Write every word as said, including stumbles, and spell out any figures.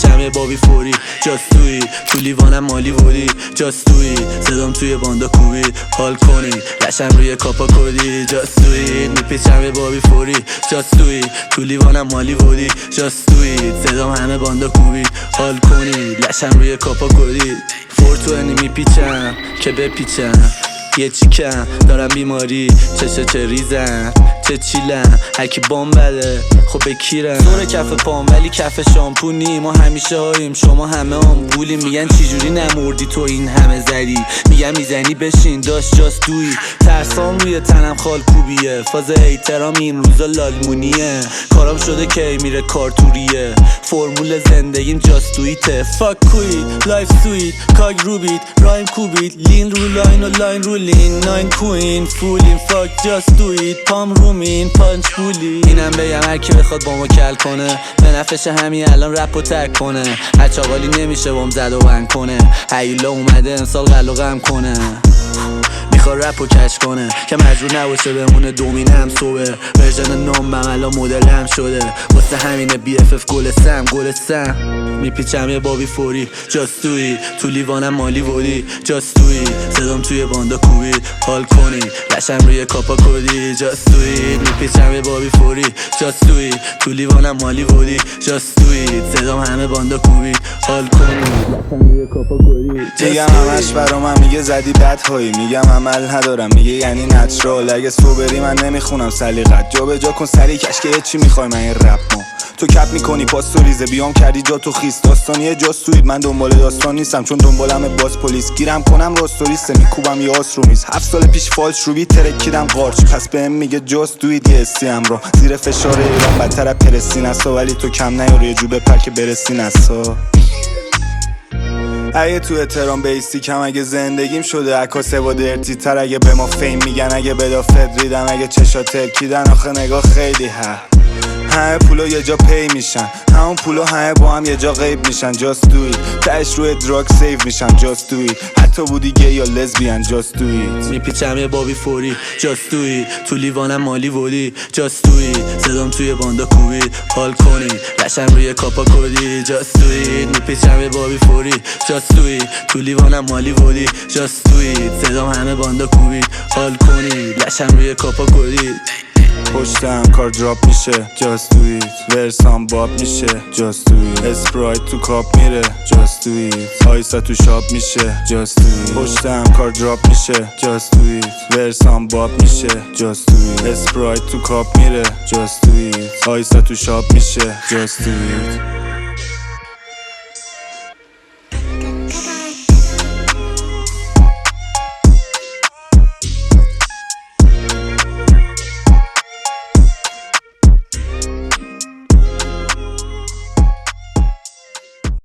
میپیچم یه بابی فوری just do it تو لیوانم مالی وری just do it صدام توی باندا کوبید حال کنید لشم روی کاپا کردی just do it میپیچم یه بابی فوری just do it تو لیوانم مالی وری just do it صدام همه باندا کوبید حال کنید لشم روی کاپا کردی فور توانی میپیچم که بپیچم یه چیکم دارم بیماری چشه چه ریزم چه چیلم هرکی بام بده خب بکیرم زور کف پام ولی کف شامپونی ما همیشه هاییم شما همه آمبولی میگن چجوری نمردی تو این همه زدی میگن میزنی بشین داشت جاست دوی ترسام روی تنم خال کوبیه فاز احترام این روزا لالمونیه کارام شده که میره کارتوریه فرمول زندگیم جاست دویته فاک کوید لایف سویت کاگ روبید رایم کوبید لین رو لاین و لاین رو لین ناین کوین فولین فاک جاست دویت پام رومین پانچ بولی اینم بگم هرکی بخواد با ما کل کنه به نفش همین الان رپ و تک کنه هر چاقالی نمیشه بام زد و ون کنه هیولا اومده امسال قل غم کنه میخواد رپ و کش کنه که مجبور نباشه بمونه دومینم صبح ورژن نامم الان مدلم شده واسه همینه بی اف اف گل سم گل سم میپیچم یه بابی فوری just do it تو لیوانم مالی وری just do it صدام توی باندا کوبید حال کنید لشم روی کاپا کردی just do it میپیچم یه بابی فوری just do it تو لیوانم مالی وری just do it صدام همه باندا کوبید حال کنید لشم روی کاپا کردی میگم همش برا من میگه زدی بد هایی میگم عمل ندارم میگه یعنی نچرال اگه صبری من نمیخونم سلیقت جا به جا کن سری کش که چی میخوای من این رپ ما تو کپ میکنی پاس تو ریزه بیام کردی جا تو خیس داستانیه جاستوید من دنبال داستان نیستم چون دنبالم باز پلیس گیرم کنم راستوریسته میکوبم یه آس رو میز هفت سال پیش فالش رو بی ترکیدم قارچ پس بهم میگه جاست دوید یه استیم رو زیر فشار ایران بدتر پرستین هستا ولی تو کم نیاری یه جو بپر که برسین هستا اگه تو احترام بیستی کم اگه زندگیم شده عکاسه با درتی تر اگه به ما فیم میگن اگه بدافت ریدم اگه چشا ترکیدن آخه نگاه خیلی ها همه پولا یه جا پی میشن همون پولا همه با هم یه جا غیب میشن just do it تش روی دراگ سیو میشن just do it حتی بودی گی یا لزبیان just do it میپیچم یه بابی فوری just do it تو لیوانم مالی وری just do it صدام توی باندا کوبید حال کنید لشم روی کاپا کردی just do it میپیچم یه بابی فوری just do it تو لیوانم مالی وری just do it صدام همه باندا کوبید حال کنید لشم روی کاپا کردی پشتم کار دراپ میشه just do it ورسام باب میشه just do it اسپرایت تو کاپ میره just do it آیسا تو شاپ میشه just do it پشتم کار دراپ میشه just do it ورسام باب میشه just do it اسپرایت تو کاپ میره just do it آیسا تو شاپ میشه just do it